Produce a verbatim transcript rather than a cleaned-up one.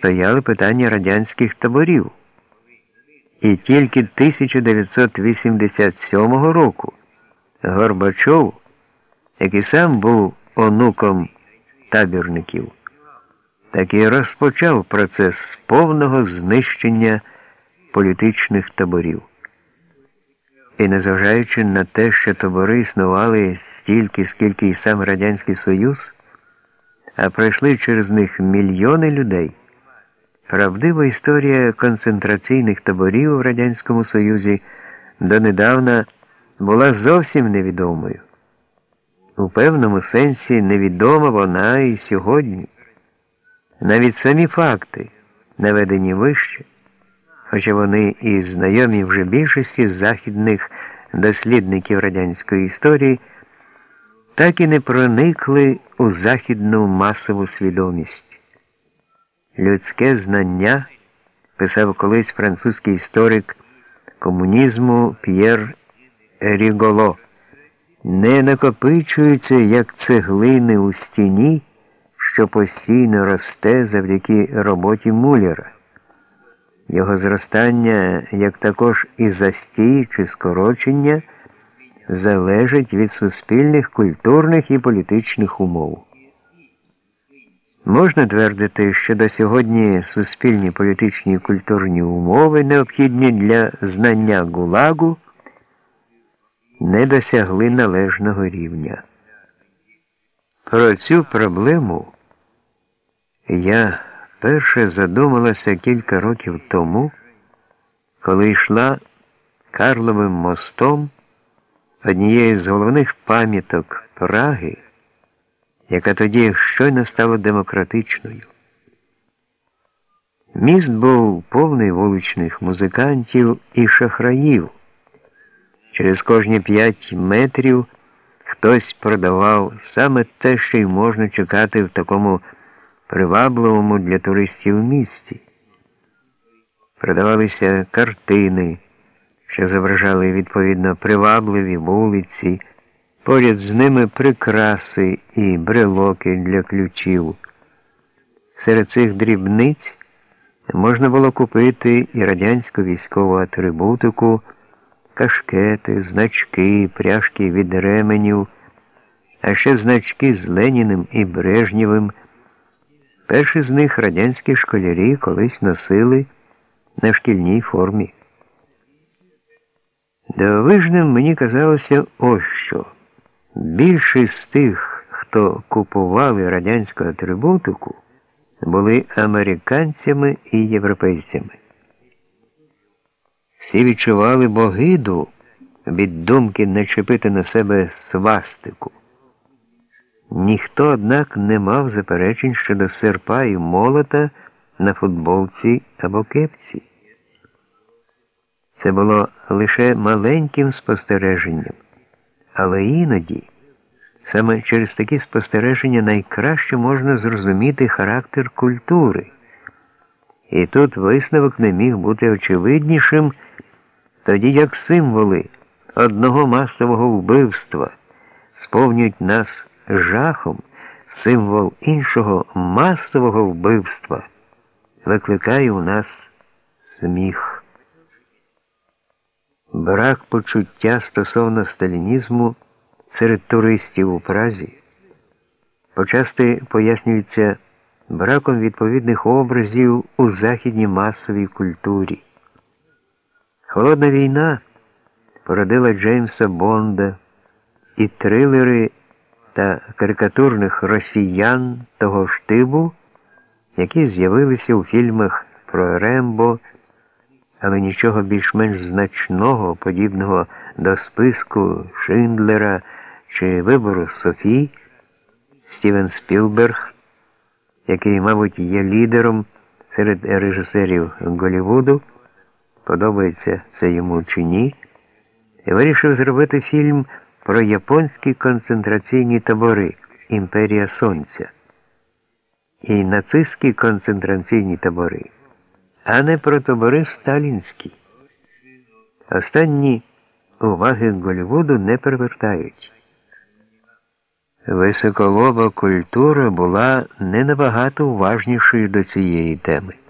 стояли питання радянських таборів. І тільки тисяча дев'ятсот вісімдесят сьомого року Горбачов, який сам був онуком табірників, таки розпочав процес повного знищення політичних таборів. І незважаючи на те, що табори існували стільки, скільки і сам Радянський Союз, а пройшли через них мільйони людей, правдива історія концентраційних таборів в Радянському Союзі донедавна була зовсім невідомою. У певному сенсі невідома вона і сьогодні. Навіть самі факти, наведені вище, хоча вони і знайомі вже більшості західних дослідників радянської історії, так і не проникли у західну масову свідомість. Людське знання, писав колись французький історик комунізму П'єр Ріголо, не накопичується, як цеглини у стіні, що постійно росте завдяки роботі муляра. Його зростання, як також і застій чи скорочення, залежить від суспільних, культурних і політичних умов. Можна твердити, що до сьогодні суспільні, політичні і культурні умови, необхідні для знання ГУЛАГу, не досягли належного рівня. Про цю проблему я перше задумалася кілька років тому, коли йшла Карловим мостом, однією з головних пам'яток Праги, яка тоді щойно стала демократичною. Міст був повний вуличних музикантів і шахраїв. Через кожні п'ять метрів хтось продавав саме те, що й можна чекати в такому привабливому для туристів місті. Продавалися картини, що зображали відповідно привабливі вулиці, поряд з ними прикраси і брелоки для ключів. Серед цих дрібниць можна було купити і радянську військову атрибутику, кашкети, значки, пряжки від ременів, а ще значки з Леніним і Брежнєвим. Перші з них радянські школярі колись носили на шкільній формі. Дивовижним мені казалося ось що. Більшість з тих, хто купували радянську атрибутику, були американцями і європейцями. Всі відчували богиду від думки начепити на себе свастику. Ніхто, однак, не мав заперечень щодо серпа і молота на футболці або кепці. Це було лише маленьким спостереженням, але іноді саме через такі спостереження найкраще можна зрозуміти характер культури. І тут висновок не міг бути очевиднішим, тоді як символи одного масового вбивства сповнюють нас жахом, символ іншого масового вбивства викликає у нас сміх. Брак почуття стосовно сталінізму серед туристів у Празі почасти пояснюється браком відповідних образів у західній масовій культурі. Холодна війна породила Джеймса Бонда і трилери та карикатурних росіян того штибу, які з'явилися у фільмах про Рембо, але нічого більш-менш значного, подібного до списку Шиндлера чи вибору Софі, Стівен Спілберг, який, мабуть, є лідером серед режисерів Голлівуду, подобається це йому чи ні, і вирішив зробити фільм про японські концентраційні табори «Імперія Сонця» і нацистські концентраційні табори, а не про табори сталінські. Останні уваги Голлівуду не привертають. Високолоба культура була не набагато уважнішою до цієї теми.